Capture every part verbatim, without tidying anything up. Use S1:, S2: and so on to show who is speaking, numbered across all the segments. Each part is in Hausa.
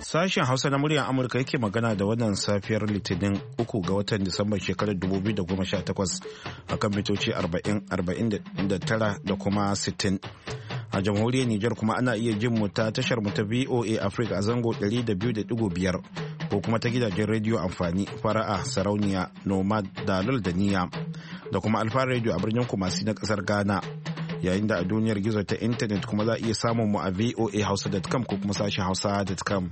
S1: Sashen Hausa na muryar Amurka yake magana da wannan safiyar Litinin uku ga watan Disambar shekarar dubu biyu da goma sha takwas akan mitoci arba'in, arba'in da tara da kuma sittin. A jamhuriyar Nijar kuma ana iya jin mu ta tashar mu ta V O A Africa a zango ɗari da biyu da ɗigo biyar ko kuma ta gidajen rediyo amfani fara'a sarauniya nomad dalol da niya da kuma alfa rediyo a birnin Kumasi na kasar Ghana. Yayin da a duniyar gizo ta intanet kuma za a iya samun mu a voa hausa dot com ko kuma sashen hausa dot com.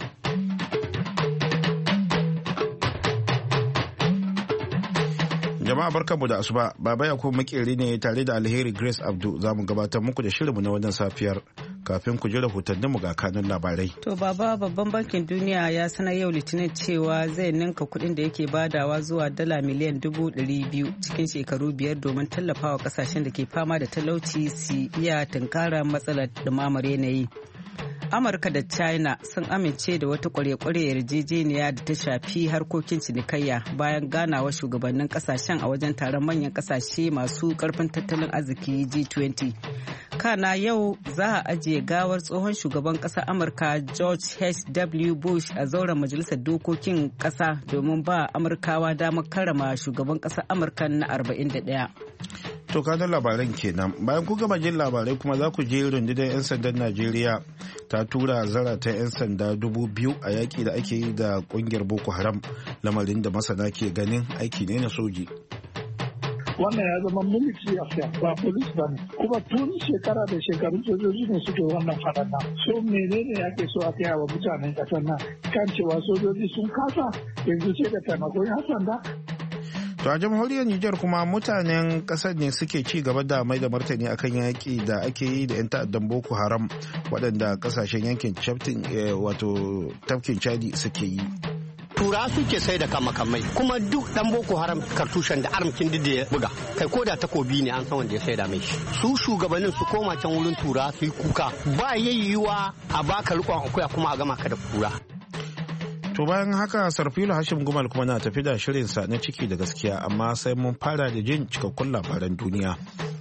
S1: Jama'a barkanmu da asuba, Baba Yakubu makeri ne tare da Alheri Grace Abdu za mu gabatar muku da shirinmu na wannan safiyar kafin ku ji rahotanninmu ga kanun labarai.
S2: To Baba, babban bankin duniya ya sanar yau Litinin cewa zai ninka kuɗin da yake badawa zuwa dala miliyan dubu ɗari biyu cikin shekaru biyar domin tallafawa kasashen da ke fama da talauci su iya tunkarar matsalar ɗumamar yanayi. Amurka da China sun amince da wata kware-kware yarjejeniya da ta shafi harkokin cinikayya bayan ganawa shugabannin kasashen a wajen taron manyan kasashe masu karfin tattalin arziki G twenty. Kana yau za a ajiye gawar tsohon shugaban ƙasar Amurka George H W Bush a zauren majalisar dokokin ƙasa domin ba Amurkawa damar karrama shugaban ƙasar Amurka na arba'in da ɗaya.
S1: To kanan labaran kenan bayan ku gama jin labarai kuma za ku je rundunar 'yan sandan Najeriya ta tura zarata 'yan sanda dubu biyu a yaƙi da ake yi da ƙungiyar Boko Haram, lamarin da masana ke ganin aiki ne na soji.
S3: Wannan ya zama military affair ba police ba ne, kuma tun shekara da shekaru sojoji ne suke wannan faɗan nan. So menene ake so a kai wa mutanen ƙasar nan kan cewa sojoji sun kasa yanzu sai da taimakon 'yan sanda?
S1: To a jamhuriyar Nijar kuma mutanen kasar ne suke ci gaba da mai da martani akan yaƙi da ake yi da 'yan ta'addan Boko Haram waɗanda kasashen yankin wato tafkin Chadi suke yi.
S4: Tura suke sai da kamakamai kuma duk dan Boko Haram kartushen da armkin da ya buga kai ko da takobi ne an san wanda ya sai da mai shi. Su shugabannin su koma can wurin tura su yi kuka ba yayyuwa a baka rikon akuya kuma a gama ka da kura.
S1: To bayan haka Sarfilu Hashim Gumal kuma na tafi da shirinsa na ciki da gaskiya amma sai mun fara da jin cikakkun labaran duniya.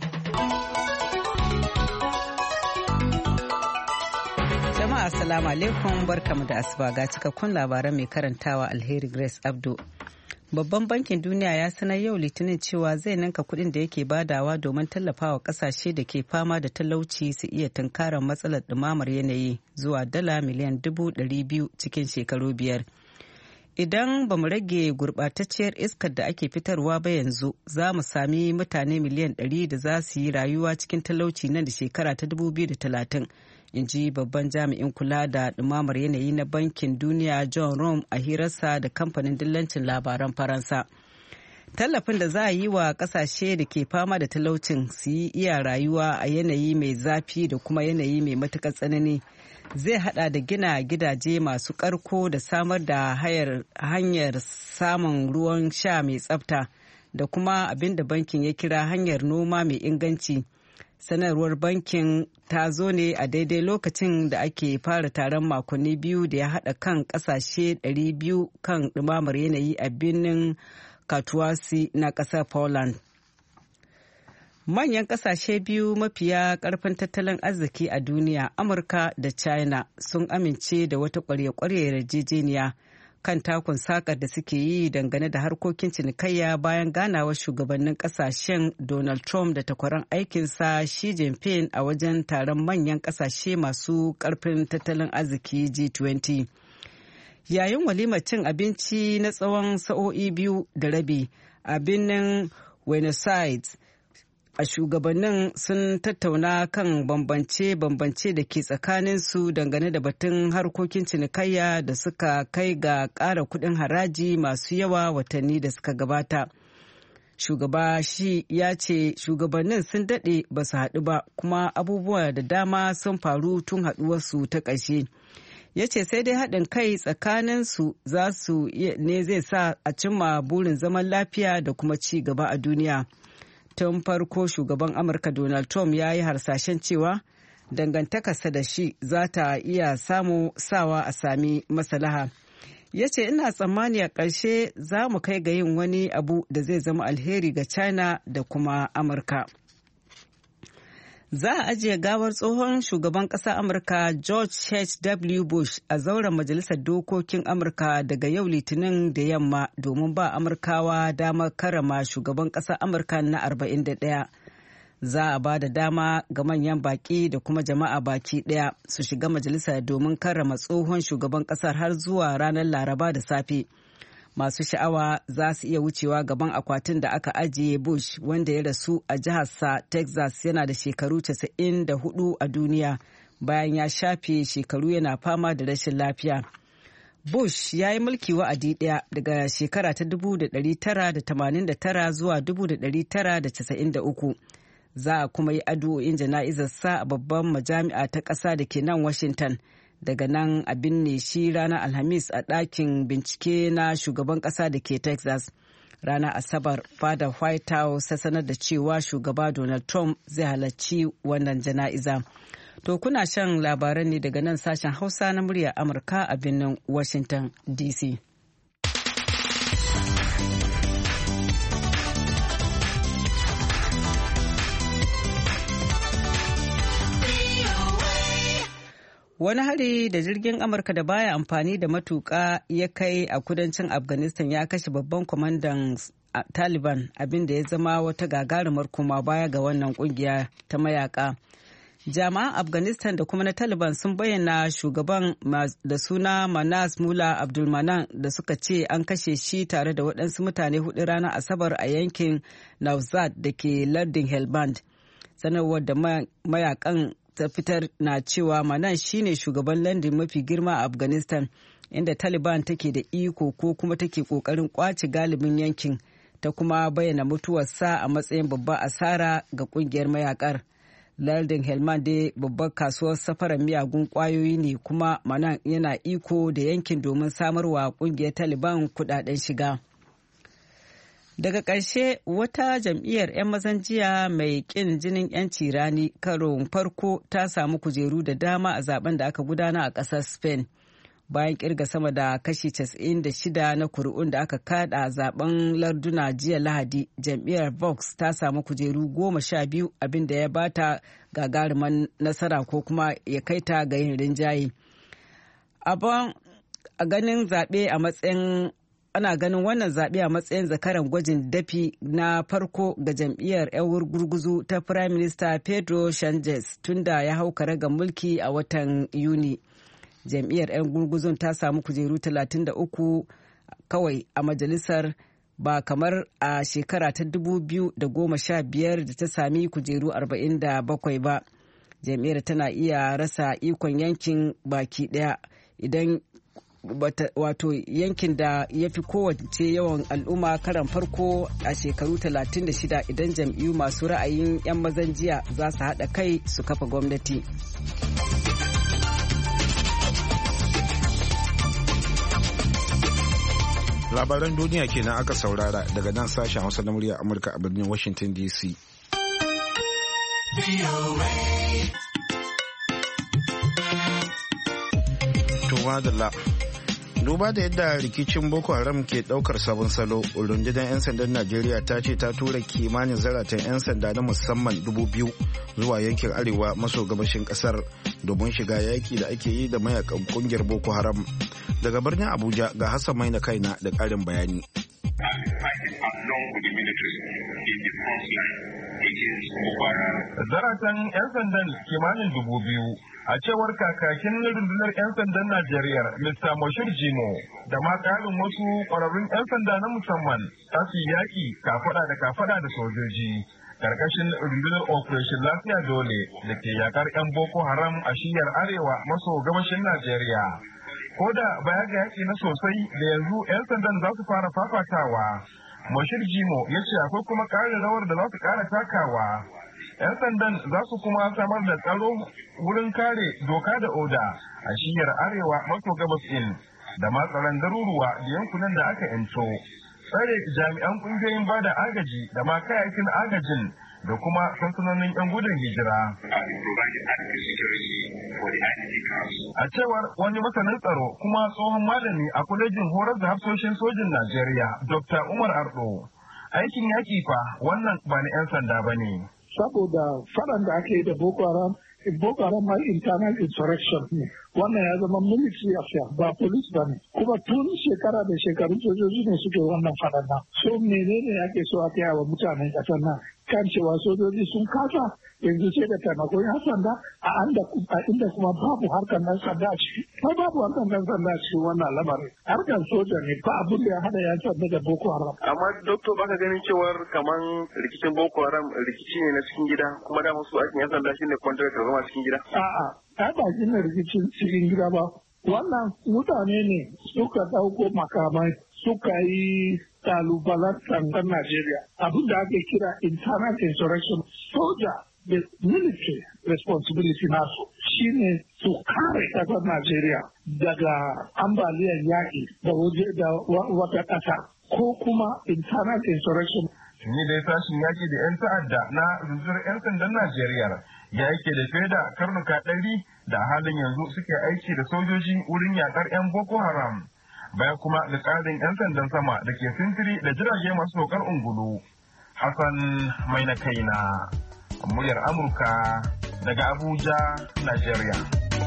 S2: Jama'a assalamu alaikum barkamu da asuba ga cikakkun labaran mai karantawa Alheri Grace Abdu. Babban bankin duniya ya sanar yau Litinin cewa zai ninka kuɗin da yake badawa domin tallafawa ƙasashe da ke fama da talauci su iya tunkarar matsalar ɗumamar yanayi zuwa dala miliyan dubu ɗari biyu cikin shekaru biyar. Idan ba mu rage gurɓatacciyar iskar da ake fitarwa ba yanzu, za mu sami mutane miliyan ɗari da za su yi rayuwa cikin talauci nan da shekara ta dubu biyu da talatin. in ji babban jami'in kula da ɗumamar yanayi na bankin duniya John Rome a hirarsa da kamfanin dillancin labaran Faransa. Tallafin da za a yi wa ƙasashe da ke fama da talaucin su yi iya rayuwa a yanayi mai zafi da kuma yanayi mai matuƙar tsanani zai hada da gina gidaje masu ƙarko da samar da hanyar samun ruwan sha mai tsafta da kuma abin da bankin ya kira hanyar noma mai inganci. Sanarwar bankin ta zo ne a daidai lokacin da ake fara taron makonni biyu da ya haɗa kan ƙasashe ɗari biyu kan ɗumamar yanayi a birnin Katowice na ƙasar Poland. Manyan ƙasashe biyu mafiya ƙarfin tattalin arziki a duniya, Amurka da China, sun amince da wata ƙwarya-ƙwarya yarjejeniya kan takun sakar da suke yi dangane da harkokin cinikayya bayan ganawar shugabannin kasashen Donald Trump da takwaran aikinsa Xi Jinping a wajen taron manyan kasashe masu karfin tattalin arziki G twenty. Yayin walimar cin abinci na tsawon sa'o'i biyu da rabi a birnin Buenos Aires, a shugabannin sun tattauna kan bambance-bambance da ke tsakaninsu dangane da batun harkokin cinikayya da suka kai ga ƙara kuɗin haraji masu yawa watanni da suka gabata. Shugaba shi ya ce shugabannin sun daɗe ba su haɗu ba kuma abubuwa da dama sun faru tun haɗuwarsu ta ƙarshe. Ya ce sai dai haɗin kai tsakaninsu za su ne zai sa a cimma burin zaman lafiya da kuma ci gaba a duniya. Tun farko shugaban Amurka Donald Trump ya yi harsashen cewa dangantakarsa da shi za ta iya samu sawa a sami maslaha. Ya ce ina tsammani a ƙarshe za mu kai ga yin wani abu da zai zama alheri ga China da kuma Amurka. Za a ajiye gawar tsohon shugaban ƙasar Amurka George H W Bush a zauren Majalisar Dokokin Amurka daga yau Litinin da yamma domin ba Amurkawa damar karrama shugaban ƙasar Amurka na arba'in da ɗaya. Za a ba da dama ga manyan baƙi da kuma jama'a baki ɗaya su shiga majalisa domin karrama tsohon shugaban ƙasar har zuwa ranar Laraba da safe. Masu sha'awa za su iya wucewa gaban akwatin da aka ajiye Bush wanda ya rasu a jiharsa Texas yana da shekaru casa'in da hudu a duniya bayan ya shafe shekaru yana fama da rashin lafiya. Bush ya yi mulki wa'adi ɗaya daga shekara ta dubu da ɗari tara da tamanin da tara zuwa dubu da ɗari tara da casa'in da uku. Za a kuma yi addu'o'in jana'izarsa a babban majami'a ta ƙasa da ke nan Washington. Daga nan a binne shi ranar Alhamis a ɗakin bincike na shugaban ƙasa da ke Texas. Ranar Asabar, fadar White House ta sanar da cewa shugaba Donald Trump zai halarci wannan jana'iza. To kuna shan labaran ne daga nan sashen Hausa na muryar Amurka a birnin Washington D C. Wani hari da jirgin Amurka da baya amfani da matuƙa ya kai a kudancin Afghanistan ya kashe babban kwamandan Taliban, abinda ya zama wata gagarumar koma baya ga wannan kungiya ta mayaka. Jami'an Afghanistan da kuma na Taliban sun bayyana shugaban da suna Manas Mullah Abdulmanan da suka ce an kashe shi tare da waɗansu mutane hudu ranar Asabar a yankin Nawzat da ke lardin Helmand. Sanarwar da mayakan ta fitar na cewa Manan shine shugaban lardin mafi girma a Afghanistan, inda Taliban take da iko ko kuma take kokarin kwace galibin yankin, ta kuma bayyana mutuwarsa a matsayin babbar asara ga kungiyar mayakar. Lardin Helmand dai babbar kasuwar safarar miyagun kwayoyi ne, kuma Manan yana iko da yankin domin samarwa kungiyar Taliban kudaden shiga. Daga ƙarshe, wata jam'iyyar 'yan mazan jiya mai ƙin jinin 'yanci rani karon farko ta samu kujeru da dama a zaben da aka gudana a ƙasar Spain. Bayan ƙirga sama da kashi casa'in da shida na kuri'un da aka kada a zaben larduna jiya Lahadi, jam'iyyar Vox ta samu kujeru goma sha biyu, abinda ya bata gagaruman nasara ko kuma ya kai ta ga yin rinjaye. Abin a ganin zaɓe a matsayin ana ganin wannan zaɓe a matsayin zakaran gwajin dafi na farko ga jam'iyyar 'yan gurguzu ta Prime Minister Pedro Sanchez tunda ya hau karagar mulki a watan Yuni. Jam'iyyar 'yan gurguzun ta samu kujeru talatin da uku kawai a majalisar, ba kamar a shekara ta dubu biyu da goma sha biyar da ta sami kujeru arba'in da bakwai ba. Jam'iyyar tana iya rasa ikon yankin baki ɗaya idan wato yankin da ya fi kowace yawan al'umma karan farko a shekaru talatin da shida idan jam'iyyu masu ra'ayin 'yan mazan jiya za su haɗa kai su kafa gwamnati.
S1: Labaran duniya kenan aka saurara daga nan sashen Hausa na murya Amurka a birnin Washington D C. Tumadala. Duba da yadda rikicin Boko Haram ke daukar sabon salo, rundunar 'yan sandan Najeriya ta ce ta tura kimanin zaratan 'yan sanda na musamman dubu biyu zuwa yankin arewa maso gabashin kasar domin shiga yaki da ake yi da mayakan kungiyar Boko Haram. Daga birnin Abuja ga Hassan Maina kaina da ƙarin bayani.
S5: Zaratan 'yan sandan kimanin dubu biyu a cewar kakakin rundunar 'yan sandan Najeriya Mister Moshir Jimo da ma ƙarin wasu ƙwararrun 'yan sanda na musamman ta su yaƙi kafada da kafada da sojoji karkashin rundunar Operation Lafiya Dole da ke yakar 'yan Boko Haram a shiyar arewa maso gabashin Najeriya. Ko da baya ga yaƙi na sosai da yanzu 'yan sandan za su fara fafatawa, Moshir Jimo ya ce akwai kuma ƙarin rawar da za su ƙara takawa. 'Yan sandan za su kuma samar da tsaro wurin kare doka da oda a shiyar arewa maso gabas ɗin da ma tsaron garuruwa da yankunan da aka yanto. Tsare jami'an ƙungiyoyin bada agaji da ma kayakin agajin da kuma sansanonin 'yan gudun hijira. A cewar wani masanin tsaro kuma tsohon malami a kwalejin horar da hafsoshin sojin Najeriya, Dokta Umar Ardo, aikin yaƙi fa wannan ba na 'yan sanda ba ne.
S3: saboda faɗan da ake yi da Boko Haram, Boko Haram ma internal insurrection ne. Wannan ya zama military affair ba police ba ne. Kuma tun shekara da shekaru sojoji ne suke wannan faɗan nan. So menene ake so a kai wa mutanen ƙasar nan kan cewa sojoji sun kasa yanzu sai da taimakon yan sanda a inda kuma babu harkar nan sanda a ciki. Ba babu harkar nan sanda a cikin wannan lamarin. Harkar soja ne ba abin da ya hada yan sanda da Boko Haram.
S5: Amma doktor baka ganin cewar kaman rikicin Boko Haram rikici ne na cikin gida kuma da musu aikin yan sanda shine kwantar da zama cikin gida.
S3: A'a, ai ba gina rikicin cikin gida ba. Wannan mutane ne suka dauko makamai suka yi kalubalantar ɗan Najeriya. Abin da ake kira internal insurrection. Soja da military responsibility nasu shine su kare ƙasar Najeriya daga ambaliyar yaƙi da waje da wata ƙasa ko kuma internal insurrection.
S5: Ni dai sashin yaƙi da 'yan ta'adda na rundunar 'yan sandan Najeriya ya yake da fiye da karnuka ɗari da halin yanzu suke aiki da sojoji wurin yaƙar 'yan Boko Haram. Baya kuma da ƙarin 'yan sandan sama da ke sintiri da jirage masu saukar ungulu. Hassan mai na kaina, muryar Amurka daga Abuja, Najeriya.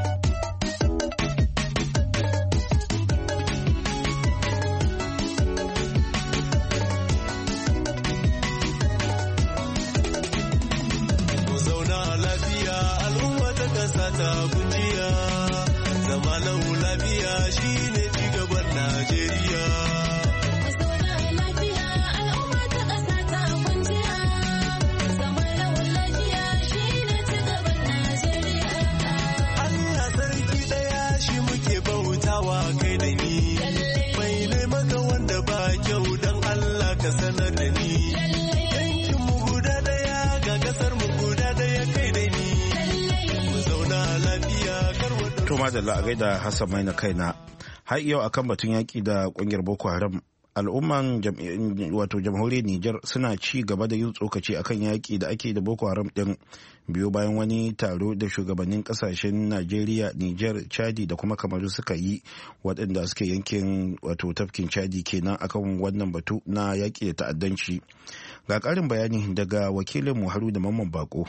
S1: Madalla a gaida Hassan mai na kaina. Har yau akan batun yaƙi da ƙungiyar Boko Haram, al'umman wato jamhuriyar Nijar suna ci gaba da yin tsokaci akan yaƙi da ake da Boko Haram ɗin biyo bayan wani taro da shugabannin ƙasashen Najeriya, Nijar, Chadi da kuma Kamaru suka yi, waɗanda suke yankin wato tafkin Chadi kenan akan wannan batu na yaƙi da ta'addanci. Ga ƙarin bayani daga wakilin mu Haruna Mamman Bako.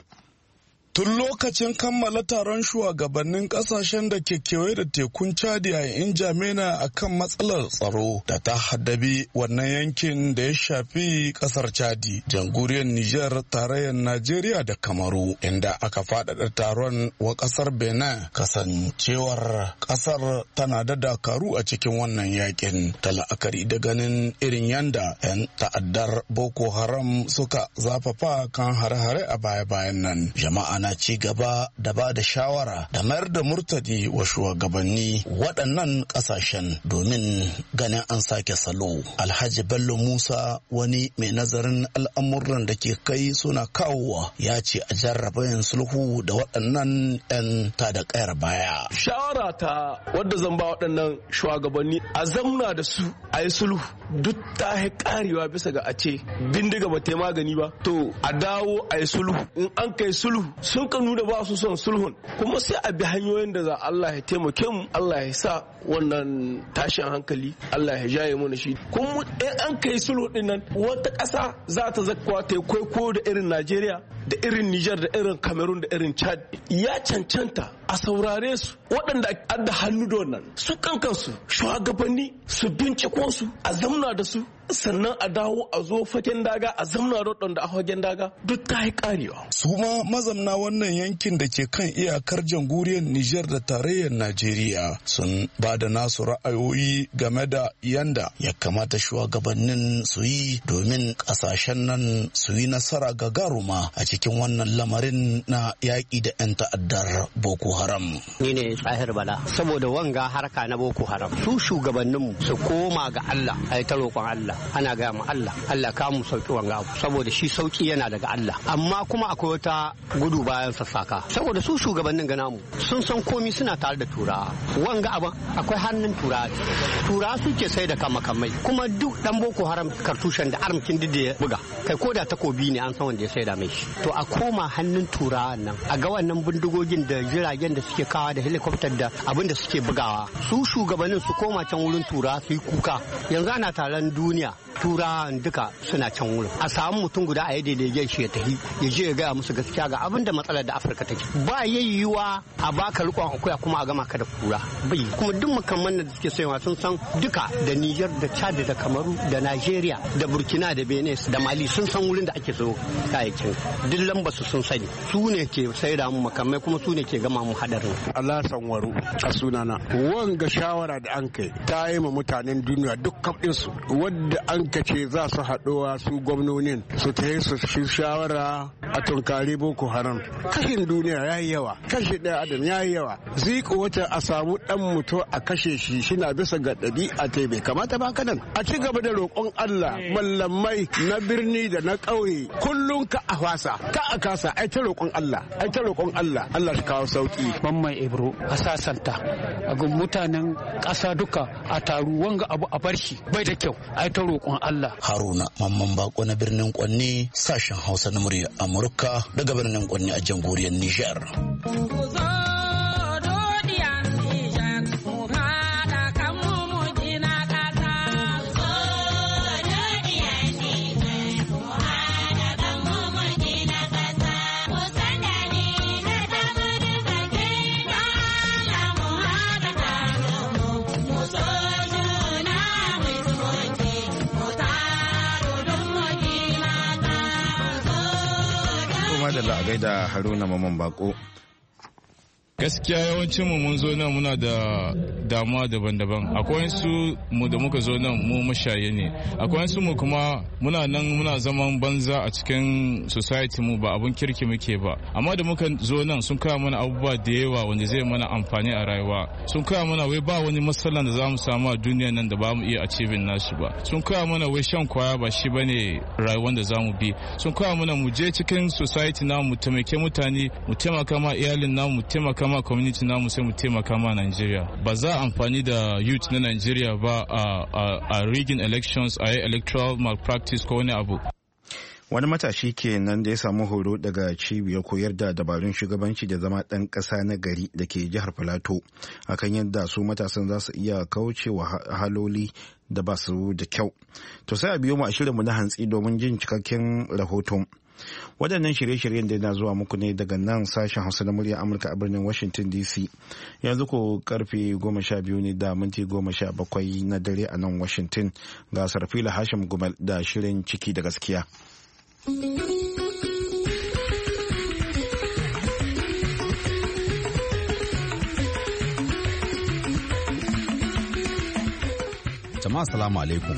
S6: Tun lokacin kammala taron shugabannin kasashen da ke kewaye da tekun Chadi a Injamena a kan matsalar tsaro da ta haddabi wannan yankin da ya shafi kasar Chadi, jamhuriyar Nijar, tarayyar Najeriya da Kamaru, inda aka faɗaɗa taron wa kasar Benin kasancewar kasar tana da dakaru a cikin wannan yakin, ta la'akari da ganin irin yanda 'yan ta'addar Boko Haram suka zafafa kan hare-hare a baya-bayan nan. Jama'a na ci gaba da ba da shawara da mayar da murtadi wa shugabanni waɗannan ƙasashen domin ganin an sake salo. Alhaji Bello Musa, wani mai nazarin al'amuran da ke kai suna kawowa, ya ce a jarraba yin sulhu da waɗannan 'yan tada ƙayar baya.
S7: Shawara ta wadda zan ba waɗannan shugabanni a zamna da su a yi sulhu, duk ta karewa bisa ga a ce bindiga ba ta magani ba, to a dawo a yi sulhu. In an kai sulhu sun ka nuna ba su son sulhun, kuma sai a bi hanyoyin da za Allah ya taimake mu, Allah ya sa wannan tashin hankali Allah ya jaye mu shi. Kuma in an kai sulhu din nan, wata ƙasa za ta zakwa ta kwaiko da irin Najeriya da irin Nijar da irin Cameroon da irin Chad. Ya cancanta a saurare su, waɗanda adda hannu da wannan su kankansu shugabanni su binciko su, a zamna da su, sannan a dawo a zo fagen daga, a zamna da waɗanda a fagen daga, duk ta yi karewa.
S6: Su ma mazamna wannan yankin da ke kan iyakar jamhuriyar Nijar da tarayyar Najeriya sun ba da nasu ra'ayoyi game da yanda ya kamata shugabannin su yi domin ƙasashen nan su yi nasara gagaruma a cikin wannan lamarin na yaƙi da 'yan ta'addar Boko Haram.
S4: Ni ne Tsahir Bala. Saboda wanga harka na Boko Haram, su shugabanninmu su koma ga Allah, a yi ta roƙon Allah, ana gaya mu Allah, Allah ka mu sauki wanga, saboda shi sauki yana daga Allah. Amma kuma akwai wata gudu bayan sassaka, saboda su shugabannin gana mu sun san komi suna tare da turawa. Wanga abin akwai hannun turawa, turawa suke sai da kamakamai, kuma duk dan Boko Haram kartushen da armkin da ya buga, kai ko da takobi ne an san wanda ya sai da mai shi. To a koma hannun turawa nan, a ga wannan bindigogin da jiragen da suke kawa da helicopter da abin da suke bugawa, su shugabannin su koma can wurin turawa su yi kuka. Yanzu ana taron duniya tura duka suna can wurin a samu mutum guda a yadda da shi ya tafi ya je ya gaya musu gaskiya ga abin da matsalar da Afirka take ba yayyuwa a baka rikon akuya kuma a gama ka da kura bai kuma duk makamman da suke sayowa sun san duka da Niger da Chad da Kamaru da Nigeria da Burkina da Benin da Mali sun san wurin da ake sayo kayayyakin duk lamba su sun sani su ne ke sayar mu makamai kuma su ne ke gama mu hadarin
S8: Allah sanwaru a sunana wanga shawara da an kai ta yi ma mutanen duniya dukkan ɗinsu wadda an kace za su haɗuwa su gwamnonin su ta yi su shawara a tunkari Boko Haram kashin duniya ya yi yawa kashe ɗaya adam ya yi yawa ziko wata a samu ɗan mutum a kashe shi shina bisa ga ɗabi'a ta bai kamata ba kanan a ci gaba da roƙon Allah mallamai na birni da na ƙauye kullum ka a wasa ka a kasa ai ta roƙon Allah ai ta roƙon Allah Allah shi kawo sauki
S9: mamman Ibro a sasanta a ga mutanen ƙasa duka a taru wanga abu a bar shi bai da kyau ai ta roƙon Allah.
S10: Haruna Mamman Bako na birnin Kwanni sashen Hausa na murya Amurka daga birnin Kwanni a jamhuriyar Nijar.
S1: Da la'agai da Haruna Maman Bako.
S11: Gaskiya yawancin mu mun zo nan muna da damuwa daban-daban. Akwai su mu da muka zo nan mu mashaye ne. Akwai su mu kuma muna nan muna zaman banza a cikin society mu ba abun kirki muke ba. Amma da muka zo nan sun kawo mana abubuwa da yawa wanda zai mana amfani a rayuwa. Sun kawo mana wai ba wani matsalan da za mu samu a duniya nan da ba mu iya achieving nashi ba. Sun kawo mana wai shan kwaya ba shi bane rayuwar da za mu bi. Sun kawo mana mu je cikin society na mu taimake mutane, mu taimaka ma iyalin namu, mu taimaka ma community namu sai mu taimaka ma Nigeria. Ba za a amfani da youth na Nigeria ba a rigging elections, a yi electoral malpractice ko wani abu.
S1: Wani matashi kenan da ya samu horo daga cibiyar koyar da dabarun shugabanci da zama ɗan ƙasa na gari da ke jihar Filato akan yadda su matasan za su iya kaucewa haloli da ba su da kyau. To sai a biyo mu a shirinmu na hantsi domin jin cikakken rahoton. Waɗannan shirye-shiryen da na zuwa muku ne daga nan sashen Hausa na murya Amurka a birnin Washington D C. Yanzu ko karfe goma sha biyu ne da minti goma sha bakwai na dare a nan Washington. Ga Sarfila Hashim Gumal da shirin ciki da gaskiya.
S12: Jama'a salamu alaikum.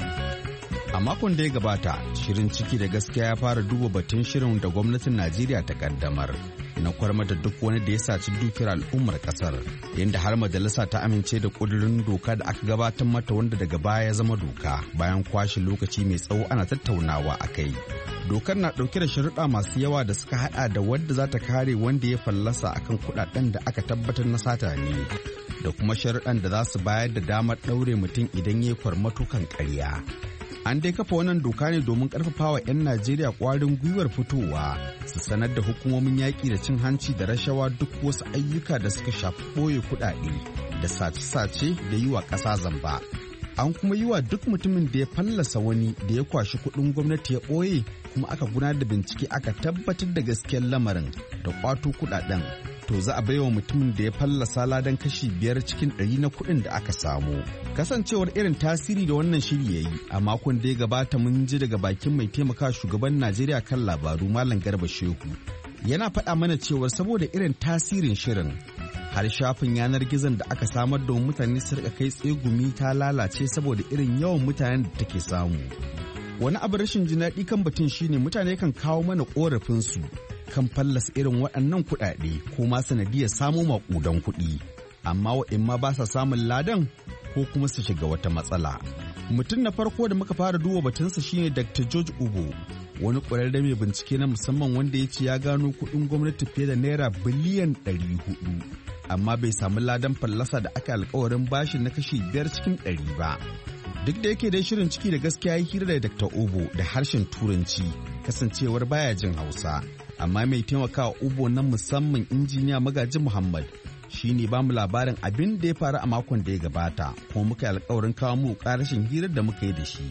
S12: A makon da ya gabata, shirin ciki da gaskiya ya fara duba batun shirin da gwamnatin Najeriya ta kaddamar na kwarmata duk wani da ya saci dukiyar al'ummar kasar, yadda har majalisa ta amince da kudurin doka da aka gabatar mata wanda daga baya ya zama doka bayan kwashe lokaci mai tsawo ana tattaunawa a kai. Dokar na ɗauke da sharuɗa masu yawa da suka haɗa da wadda za ta kare wanda ya fallasa akan kuɗaɗen da aka tabbatar na sata ne, da kuma sharuɗan da za su bayar da damar ɗaure mutum idan ya yi kwarmato kan ƙarya. An dai kafa wannan doka ne domin karfafawa 'yan Najeriya kwarin gwiwar fitowa su sanar da hukumomin yaƙi da cin hanci da rashawa duk wasu ayyuka da suka shafi ɓoye kuɗaɗe da sace-sace da yi wa ƙasa zamba. An kuma yi wa duk mutumin da ya fallasa wani da ya kwashi kuɗin gwamnati ya ɓoye kuma aka gudanar da bincike aka tabbatar da gaskiyar lamarin da ƙwato kuɗaɗen. To za a baiwa mutumin da ya fallasa ladan kashi biyar cikin ɗari na kuɗin da aka samu. Kasancewar irin tasiri da wannan shiri ya yi a makon da ya gabata mun ji daga bakin mai taimaka shugaban Najeriya kan labaru Malam Garba Shehu. Yana faɗa mana cewa saboda irin tasirin shirin har shafin yanar gizon da aka samar da mutane su rika kai tsegumi ta lalace saboda irin yawan mutanen da take samu. Wani abu rashin jin daɗi kan batun shine mutane kan kawo mana ƙorafinsu kan fallasa irin waɗannan kuɗaɗe ko ma sanadiyar samo maƙudan kuɗi, amma waɗannan ba sa samun ladan ko kuma su shiga wata matsala. Mutum na farko da muka fara duba batunsa shine Doctor George Ubo, wani ƙwararre mai bincike na musamman wanda ya ce ya gano kuɗin gwamnati fiye da naira biliyan ɗari hudu, amma bai samu ladan fallasa da aka alkawarin bashi na kashi biyar cikin ɗari ba. Duk da yake dai shirin ciki da gaskiya ya hira da Doctor Ubo da harshen Turanci, kasancewar baya jin Hausa. Amma mai taimakawa Ubo na musamman injiniya Magaji Muhammad shi ne ba mu labarin abin da ya faru a makon da ya gabata, kuma muka yi alkawarin kawo mu karashin hirar da muka yi da shi.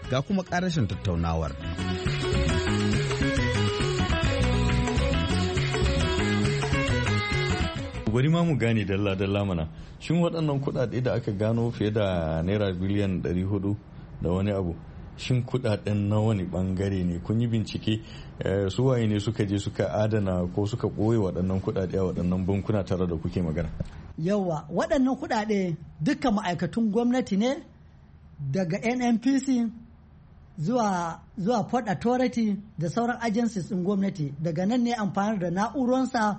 S12: ga kuma ƙarashin tattaunawar.
S13: Bari ma mu gane dalla-dalla mana, shin waɗannan kuɗaɗe da aka gano fiye da naira biliyan ɗari hudu da wani abu, shin kuɗaɗen na wani ɓangare ne? Kun yi bincike su waye ne suka je suka adana ko suka ɓoye waɗannan kuɗaɗe a waɗannan bankuna tare da kuke magana?
S14: Yawa waɗannan kuɗaɗe duka ma'aikatun gwamnati ne, daga N N P C zuwa zuwa Port Authority da sauran agencies ɗin gwamnati. Daga nan ne amfani da na'uransa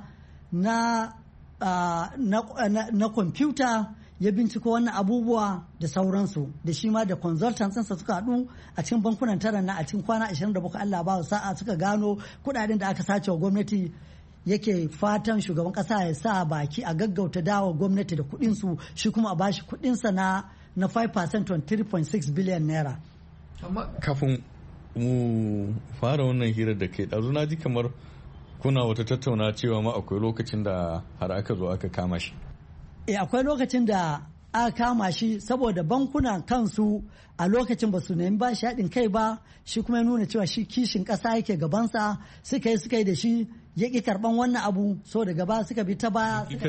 S14: na uh, na kwamfuta ya binciko wannan abubuwa da sauransu, da shi ma da consultants ɗinsa suka haɗu a cikin bankunan tara na a cikin kwana ashirin da bakwai Allah ba sa'a suka gano kuɗaɗen da aka sace wa gwamnati. Yake fatan shugaban kasa ya sa baki a gaggauta dawo gwamnati da kudinsu, shi kuma a bashi kudinsa na na five percent on three point six billion naira.
S13: Amma kafin mu fara wannan hirar da ke ɗazu na ji kamar kuna wata tattauna cewa ma akwai lokacin da har aka zo aka kama shi.
S14: Eh akwai lokacin da aka kama shi saboda bankunan kansu a lokacin ba su nemi ba shi haɗin kai ba, shi kuma ya nuna cewa shi kishin ƙasa yake gabansa, suka yi suka yi da shi ya ƙi karɓan wannan abu, so daga ba suka bi ta baya
S13: ya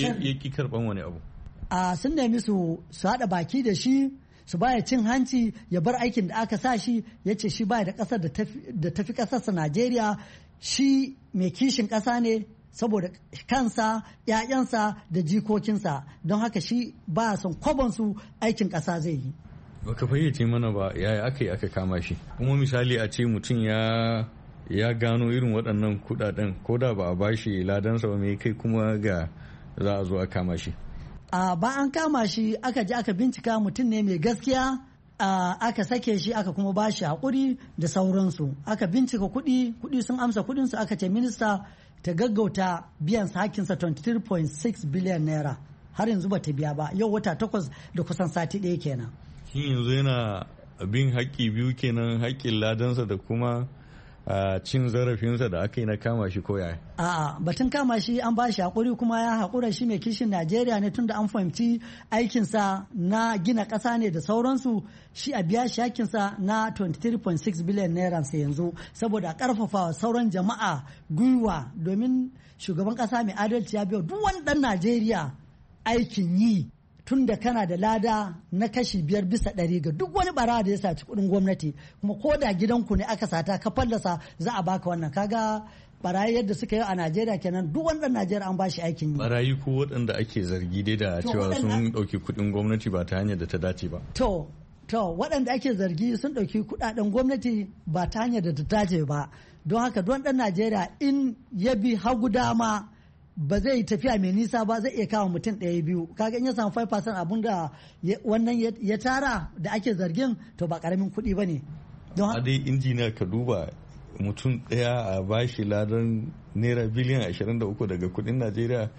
S13: ƙi karɓan wani abu.
S14: A sun nemi su su haɗa baki da shi su baya cin hanci ya bar aikin da aka sa shi, ya ce shi baya da ƙasar da tafi ƙasarsa Najeriya, shi mai kishin ƙasa ne saboda kansa, ‘ya'yansa da jikokinsa, don haka shi ba son kwabonsu aikin ƙasa zai yi.
S13: Baka fayyace mana ba yaya aka yi aka kama shi, kuma misali a ce mutum ya ya gano irin waɗannan kuɗaɗen ko da ba a bashi ladansa ba, mai kai kuma ga za a zo a kama shi.
S14: A ba an kama shi aka je aka bincika mutum ne mai gaskiya, aka sake shi aka kuma bashi haƙuri da sauransu, aka bincika kuɗi kuɗi sun amsa kuɗinsu, aka ce minista ta gaggauta biyan hakinsa twenty-three point six billion naira, har yanzu ba ta biya ba, yau wata takwas da kusan sati ɗaya kenan.
S13: Shin yanzu yana bin haƙƙi biyu kenan, haƙƙin ladansa da kuma Uh, cin zarafinsa da aka yi na kama shi ko yaya?
S14: A'a, batun kama shi an ba shi haƙuri kuma ya haƙura, shi mai kishin Najeriya ne, tunda an fahimci aikinsa na gina ƙasa ne da sauransu, shi a biya shi hakinsa na twenty-three point six billion naira sai yanzu, saboda a ƙarfafa sauran jama'a gwiwa, domin shugaban ƙasa mai adalci ya biya duk wani ɗan Najeriya aikin yi, tun da kana da lada na kashi biyar bisa ɗari ga duk wani bara da ya saci kuɗin gwamnati, kuma ko da gidanku ne aka sata ka fallasa za a baka wannan. Kaga barayi yadda suka yi a Najeriya kenan, duk wanda Najeriya an bashi aikin yi.
S13: Barayi ko waɗanda ake zargi dai da cewa sun ɗauki kuɗin gwamnati ba ta hanyar da ta dace ba.
S14: To, to waɗanda ake zargi sun ɗauki kuɗaɗen gwamnati ba ta hanyar da ta dace ba, don haka don ɗan Najeriya in ya bi hagu dama ba zai tafiya mai nisa ba, zai iya kawo mutum ɗaya biyu. Kaga in ya samu five percent abun da wannan ya tara da ake zargin, to ba ƙaramin kuɗi ba ne.
S13: A dai injiniya ka duba mutum ɗaya a bashi ladan naira biliyan ashirin da uku daga kuɗin Najeriya,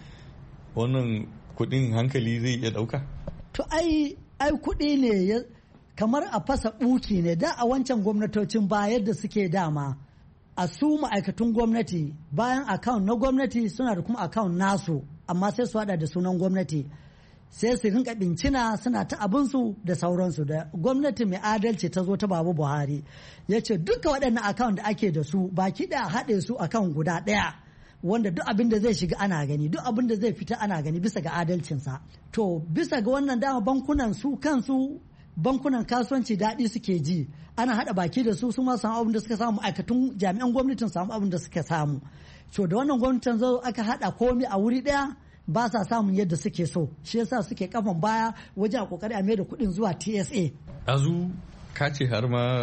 S13: wannan kuɗin hankali zai iya ɗauka? To
S14: ai ai kuɗi ne kamar a fasa ɓuki ne, da a wancan gwamnatocin ba yadda suke dama. A su ma'aikatun gwamnati bayan account na gwamnati suna da kuma account nasu, amma sai su hada da sunan gwamnati, sai su rinka bincina suna ta abinsu da sauransu. Da gwamnati mai adalci ta zo ta Babu Buhari ya ce duka waɗannan account da ake da su baki da haɗe su account guda ɗaya, wanda duk abin da zai shiga ana gani, duk abin da zai fita ana gani bisa ga adalcinsa. To bisa ga wannan dama bankunan su kansu bankunan kasuwanci daɗi suke ji, ana haɗa baki da su su ma samu abin da suka samu, ma'aikatun jami'an gwamnatin samu abin da suka samu. To da wannan gwamnatin zo aka haɗa komai a wuri ɗaya, ba sa samun yadda suke so, shi yasa suke kafan baya wajen a kokari a mai da kuɗin zuwa T S A.
S13: Azu ka ce har ma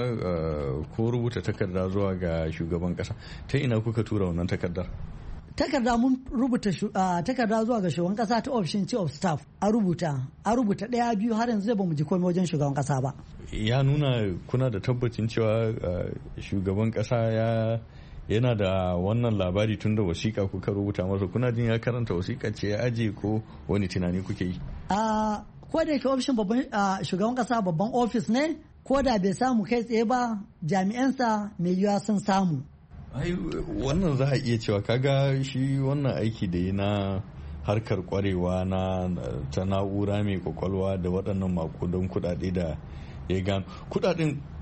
S13: ko rubuta takarda zuwa ga shugaban ƙasa, ta ina kuka tura wannan takardar?
S14: Takarda mun rubuta takarda zuwa ga shugaban kasa ta ofishin chief of staff, a rubuta a rubuta ɗaya biyu har yanzu ba mu ji komai wajen shugaban kasa ba.
S13: Ya nuna kuna da tabbacin cewa shugaban kasa ya yana da wannan labari tun da wasiƙa kuka rubuta masa, kuna jin ya karanta wasiƙa ce ya aje ko wani tunani kuke yi?
S14: A ko da yake ofishin babban shugaban kasa babban ofis ne, ko da bai samu kai tsaye ba, jami'ansa mai yiwuwa sun samu.
S13: ai wannan za a iya cewa kaga shi wannan aiki da yi na harkar kwarewa na ta na'ura mai kwakwalwa da waɗannan makudan kudade da ya gano, kudaden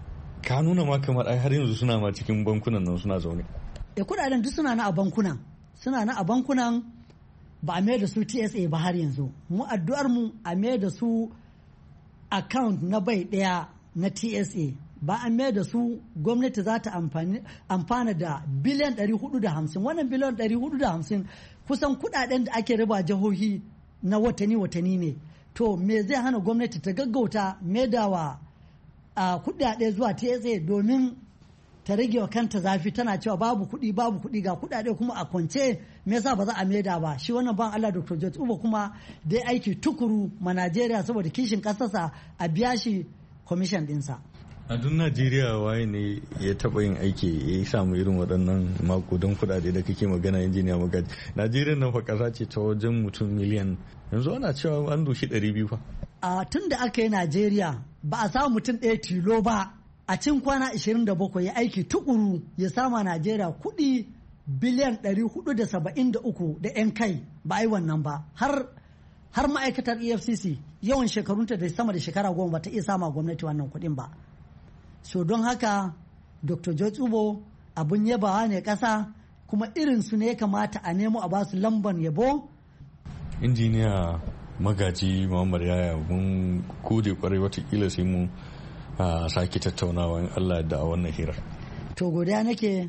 S13: ka nuna ma kamar ai har yanzu suna ma cikin bankunan nan suna zaune.
S14: E kudaden duk suna na a bankunan suna na a bankunan ba a mai da su T S A ba har yanzu. Mu addu'ar mu a mai da su account na bai daya na T S A, ba a mai da su gwamnati za ta amfana da biliyan ɗari hudu da hamsin. Wannan biliyan ɗari hudu da hamsin kusan kudaden da ake riba jihohi na watanni-watanni ne. To me zai hana gwamnati ta gaggauta maidawa a kudade zuwa T S A domin ta rage wa kanta zafi, tana cewa babu kuɗi babu kuɗi ga kuɗaɗe kuma a kwance, me yasa ba za a maida ba? Shi wannan ban Allah Doctor George Uba kuma dai aiki tukuru ma Najeriya saboda kishin ƙasarsa a biya shi commission ɗinsa.
S13: A duk Najeriya waye ne ya taɓa yin aiki ya samu irin waɗannan makudan kuɗaɗe da kake magana, injiniya Magaji? Najeriya nan fa ƙasa ce ta wajen mutum miliyan, yanzu ana cewa an doshi ɗari biyu fa.
S14: A tun da aka yi Najeriya ba a samu mutum ɗaya tilo ba a cin kwana ashirin da bakwai ya aiki tukuru ya sama Najeriya kuɗi biliyan ɗari hudu da saba'in da uku da 'yan kai, ba a yi wannan ba. Har har ma'aikatar E F C C yawan shekarunta da sama da shekara goma ba ta iya sama gwamnati wannan kuɗin ba. So don haka Doctor George Ubo abun yabawa ne ƙasa, kuma irin su ne ya kamata a nemo a basu lamban yabo.
S13: Injiniya Magaji Muhammad Yaya, mun gode kwarai, watakila sai mu a sake tattaunawa in Allah da a wannan hirar.
S14: To godiya nake.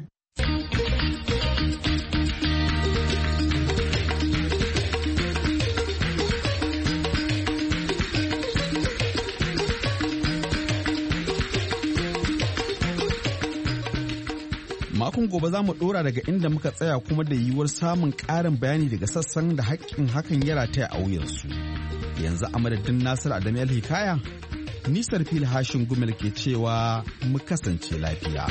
S12: Makon gobe za mu ɗora daga inda muka tsaya, kuma da yiwuwar samun ƙarin bayani daga sassan da haƙƙin hakan ya rataya a wuyansu. Yanzu a madadin Nasir Adamu El Hikaya, Nisar Fil Hashin Gumel ke cewa mu kasance lafiya.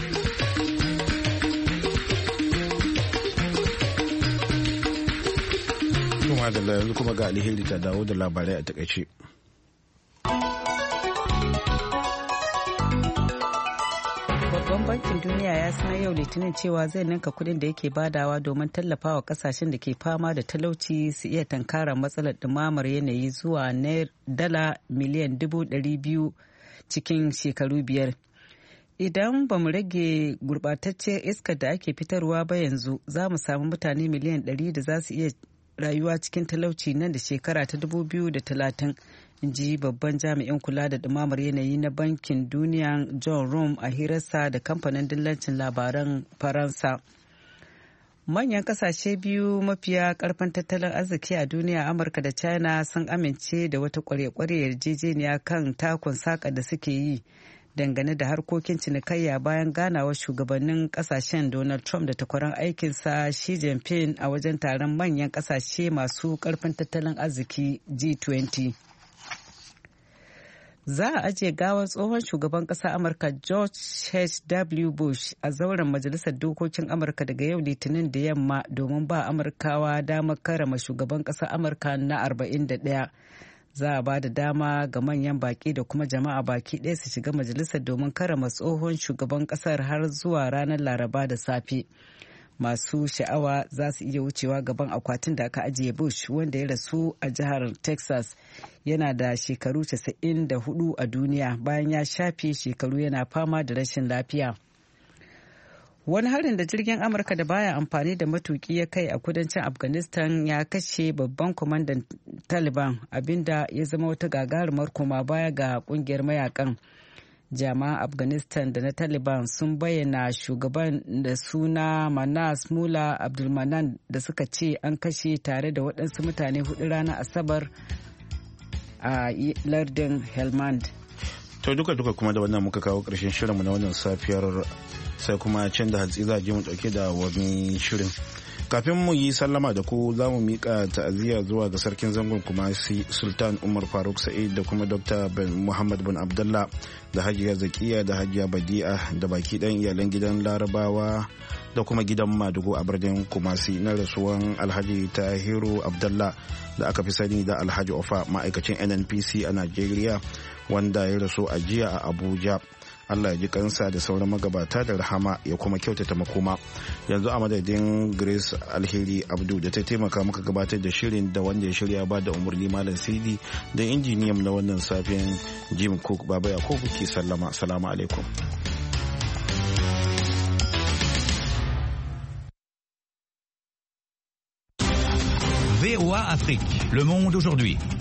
S1: Kuma da yanzu kuma ga alheri ta dawo da labarai a takaice.
S2: Babban bankin duniya ya sanar yau litinin cewa zai ninka kudin da yake badawa domin tallafawa kasashen da ke fama da talauci su iya tankarar matsalar dumamar yanayi zuwa dala miliyan dubu ɗari biyu cikin shekaru biyar. Idan ba mu rage gurɓataccen iskar da ake fitarwa ba yanzu, za mu samu mutane miliyan ɗari da za su iya rayuwa cikin talauci nan da shekara ta dubu biyu da talatin. In ji babban jami'in kula da ɗumamar yanayi na bankin duniya John Rome a hirarsa da kamfanin dillancin labaran Faransa. Manyan kasashe biyu mafiya karfin tattalin arziki a duniya, Amurka da China, sun amince da wata kware-kware yarjejeniya kan takun saka da suke yi dangane da harkokin cinikayya bayan ganawar shugabannin kasashen Donald Trump da takwaran aikinsa Xi Jinping a wajen taron manyan kasashe masu karfin tattalin arziki G twenty. Za a ajiye gawar tsohon shugaban ƙasar Amurka George H W Bush a zauren Majalisar Dokokin Amurka daga yau Litinin da yamma domin ba Amurkawa damar karama shugaban ƙasar Amurka na arba'in da ɗaya. Za a ba da dama ga manyan baƙi da kuma jama'a baki ɗaya su shiga majalisar domin karama tsohon shugaban ƙasar har zuwa ranar Laraba da safe. Masu sha'awa za su iya wucewa gaban akwatin da aka ajiye Bush, wanda ya rasu a jihar Texas. Yana da shekaru casa'in da hudu a duniya bayan ya shafe shekaru yana fama da rashin lafiya. Wani harin da jirgin Amurka da baya amfani da matuki ya kai a kudancin Afghanistan ya kashe babban kwamandan Taliban, abinda ya zama wata gagarumar koma baya ga kungiyar mayakan. Jami'an Afghanistan da na Taliban sun bayyana shugaban da suna Manas Mullah Abdulmanan da suka ce an kashe tare da waɗansu mutane hudu ranar Asabar a lardin Helmand.
S1: To duka duka kuma da wannan muka kawo ƙarshen shirinmu na wannan safiyar, sai kuma can da hatsi za a je mu ɗauke da wani shirin. Kafin mu yi sallama da ku, za mu miƙa ta'aziyya zuwa ga sarkin zangon Kumasi Sultan Umar Faruk Sa'id da kuma Dr. Muhammad bin Abdullah da Hajiya Zakiya da Hajiya Badi'a da baki ɗan iyalan gidan Larabawa da kuma gidan Madugu a birnin Kumasi na rasuwan Alhaji Tahiru Abdullah da aka fi sani da Alhaji Ofa, ma'aikacin N N P C a Najeriya, wanda ya rasu a jiya a Abuja. Allah ya ji kansa da sauran magabata da rahama ya kuma kyautata makoma. Yanzu a madadin Grace Alheri Abdu da ta taimaka muka gabatar da shirin, da wanda ya shirya ba da umarni Malam Sidi, da injiniyan na wannan safiyan Jim Cook, Baba Yakubu ke sallama. Assalamu alaikum.
S15: Afrique, Le Monde aujourd'hui.